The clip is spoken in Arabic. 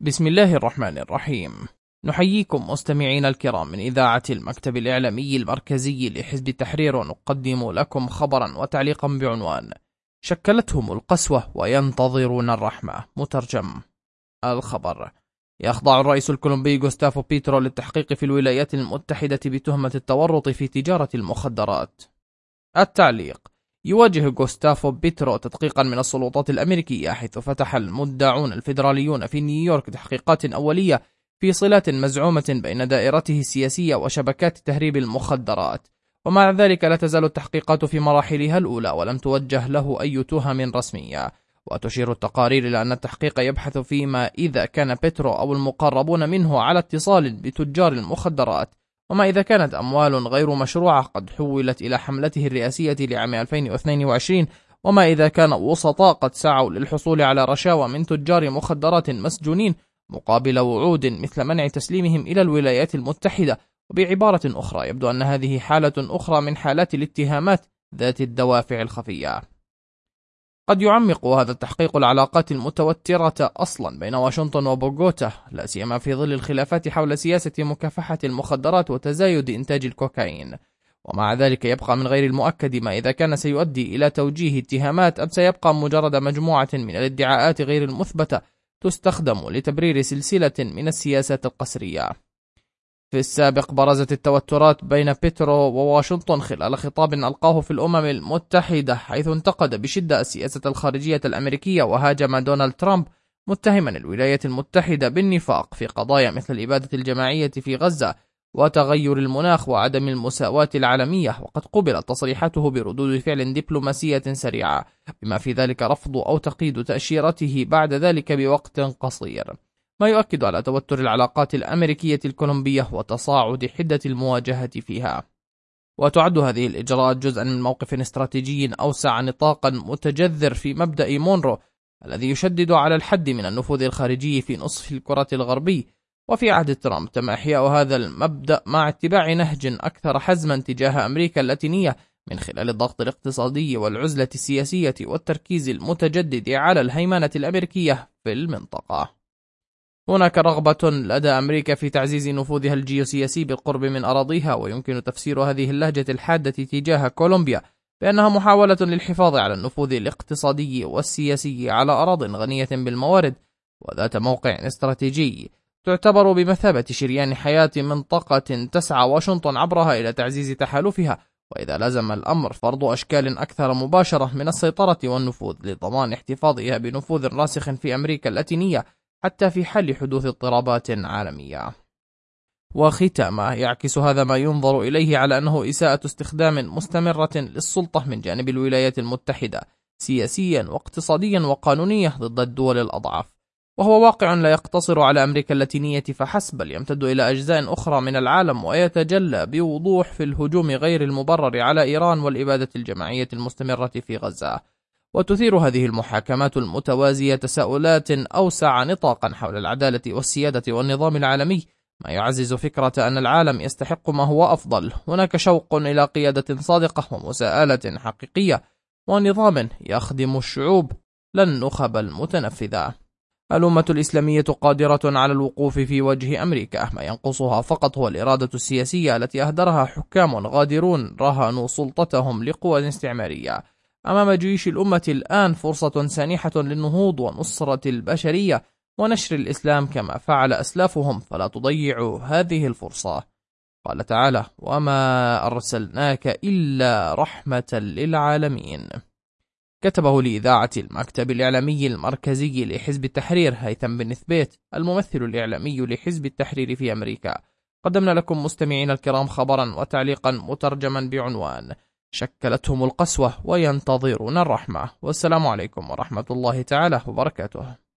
بسم الله الرحمن الرحيم. نحييكم مستمعين الكرام من إذاعة المكتب الإعلامي المركزي لحزب التحرير، ونقدم لكم خبرا وتعليقا بعنوان: شكلتهم القسوة وينتظرون الرحمة. مترجم الخبر: يخضع الرئيس الكولومبي غوستافو بيترو للتحقيق في الولايات المتحدة بتهمة التورط في تجارة المخدرات. التعليق: يواجه غوستافو بيترو تدقيقا من السلطات الأمريكية، حيث فتح المدعون الفيدراليون في نيويورك تحقيقات أولية في صلات مزعومة بين دائرته السياسية وشبكات تهريب المخدرات، ومع ذلك لا تزال التحقيقات في مراحلها الأولى ولم توجه له أي تهم رسمية. وتشير التقارير إلى أن التحقيق يبحث فيما إذا كان بيترو أو المقربون منه على اتصال بتجار المخدرات، وما إذا كانت أموال غير مشروعة قد حولت إلى حملته الرئاسية لعام 2022، وما إذا كان وسطاء قد سعوا للحصول على رشاوى من تجار مخدرات مسجونين مقابل وعود مثل منع تسليمهم إلى الولايات المتحدة. وبعبارة أخرى، يبدو أن هذه حالة أخرى من حالات الاتهامات ذات الدوافع الخفية. قد يعمق هذا التحقيق العلاقات المتوترة أصلا بين واشنطن وبوغوتا، لا سيما في ظل الخلافات حول سياسة مكافحة المخدرات وتزايد إنتاج الكوكايين. ومع ذلك يبقى من غير المؤكد ما إذا كان سيؤدي إلى توجيه اتهامات أم سيبقى مجرد مجموعة من الادعاءات غير المثبتة تستخدم لتبرير سلسلة من السياسات القسرية. في السابق برزت التوترات بين بيترو وواشنطن خلال خطاب ألقاه في الأمم المتحدة، حيث انتقد بشدة السياسة الخارجية الأمريكية وهاجم دونالد ترامب، متهما الولايات المتحدة بالنفاق في قضايا مثل الإبادة الجماعية في غزة وتغير المناخ وعدم المساواة العالمية. وقد قبلت تصريحاته بردود فعل دبلوماسية سريعة، بما في ذلك رفض أو تقييد تأشيرته بعد ذلك بوقت قصير، ما يؤكد على توتر العلاقات الأمريكية الكولومبية وتصاعد حدة المواجهة فيها. وتعد هذه الإجراءات جزءا من موقف استراتيجي أوسع نطاقا متجذر في مبدأ مونرو الذي يشدد على الحد من النفوذ الخارجي في نصف الكرة الغربي. وفي عهد ترامب تم إحياء هذا المبدأ مع اتباع نهج أكثر حزما تجاه أمريكا اللاتينية من خلال الضغط الاقتصادي والعزلة السياسية والتركيز المتجدد على الهيمنة الأمريكية في المنطقة. هناك رغبة لدى أمريكا في تعزيز نفوذها الجيوسياسي بالقرب من أراضيها، ويمكن تفسير هذه اللهجة الحادة تجاه كولومبيا بأنها محاولة للحفاظ على النفوذ الاقتصادي والسياسي على أراضٍ غنية بالموارد وذات موقع استراتيجي تعتبر بمثابة شريان حياة منطقة تسعى واشنطن عبرها إلى تعزيز تحالفها، وإذا لزم الأمر فرض أشكال أكثر مباشرة من السيطرة والنفوذ لضمان احتفاظها بنفوذ راسخ في أمريكا اللاتينية حتى في حال حدوث اضطرابات عالمية. وختاما، يعكس هذا ما ينظر إليه على أنه إساءة استخدام مستمرة للسلطة من جانب الولايات المتحدة سياسيا واقتصاديا وقانونيا ضد الدول الأضعف، وهو واقع لا يقتصر على أمريكا اللاتينية فحسب، بل يمتد إلى أجزاء أخرى من العالم، ويتجلى بوضوح في الهجوم غير المبرر على إيران والإبادة الجماعية المستمرة في غزة. وتثير هذه المحاكمات المتوازية تساؤلات أوسع نطاقا حول العدالة والسيادة والنظام العالمي، ما يعزز فكرة أن العالم يستحق ما هو أفضل. هناك شوق إلى قيادة صادقة ومساءلة حقيقية ونظام يخدم الشعوب لا النخب المتنفذة. الأمة الإسلامية قادرة على الوقوف في وجه أمريكا، ما ينقصها فقط هو الإرادة السياسية التي أهدرها حكام غادرون رهنوا سلطتهم لقوى استعمارية. أمام جيش الأمة الآن فرصة سانحة للنهوض ونصرة البشرية ونشر الإسلام كما فعل أسلافهم، فلا تضيعوا هذه الفرصة. قال تعالى: وما أرسلناك إلا رحمة للعالمين. كتبه لإذاعة المكتب الإعلامي المركزي لحزب التحرير هيثم بن ثبيت، الممثل الإعلامي لحزب التحرير في أمريكا. قدمنا لكم مستمعين الكرام خبرا وتعليقا مترجما بعنوان: شكلتهم القسوة وينتظرون الرحمة. والسلام عليكم ورحمة الله تعالى وبركاته.